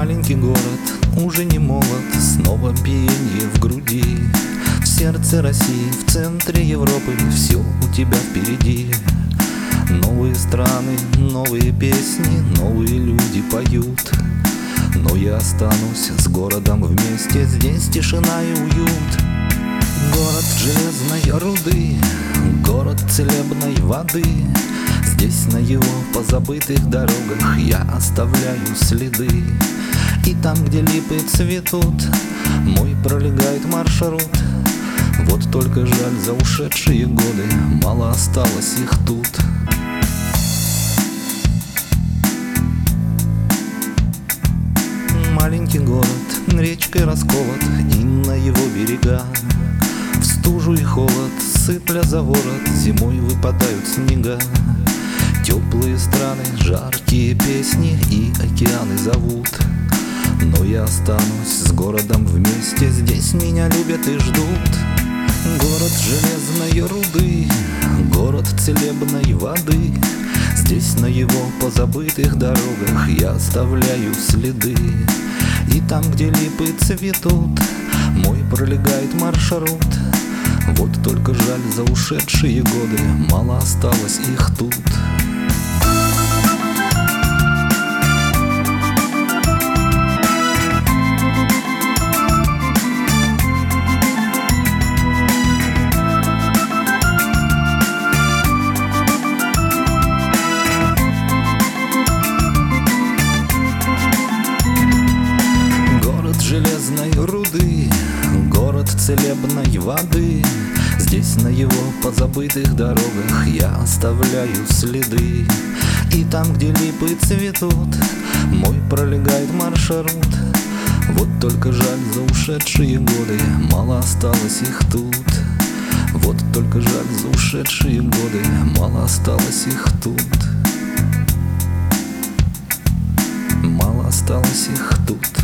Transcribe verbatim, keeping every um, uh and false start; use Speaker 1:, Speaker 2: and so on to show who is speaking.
Speaker 1: Маленький город, уже не молод, снова биение в груди. В сердце России, в центре Европы, все у тебя впереди. Новые страны, новые песни, новые люди поют. Но я останусь с городом вместе, здесь тишина и уют. Город железной руды, город целебной воды. Здесь на его позабытых дорогах я оставляю следы. И там, где липы цветут, мой пролегает маршрут. Вот только жаль, за ушедшие годы мало осталось их тут. Маленький город, речкой расколот, и на его берега в стужу и холод, сыпля за ворот, зимой выпадают снега. Теплые страны, жаркие песни и океаны зовут. Но я останусь с городом вместе, здесь меня любят и ждут. Город железной руды, город целебной воды. Здесь на его позабытых дорогах я оставляю следы. И там, где липы цветут, мой пролегает маршрут. Вот только жаль, за ушедшие годы мало осталось их тут. Железной руды, город целебной воды. Здесь на его позабытых дорогах я оставляю следы. И там, где липы цветут, мой пролегает маршрут. Вот только жаль, за ушедшие годы мало осталось их тут. Вот только жаль, за ушедшие годы мало осталось их тут. Мало осталось их тут.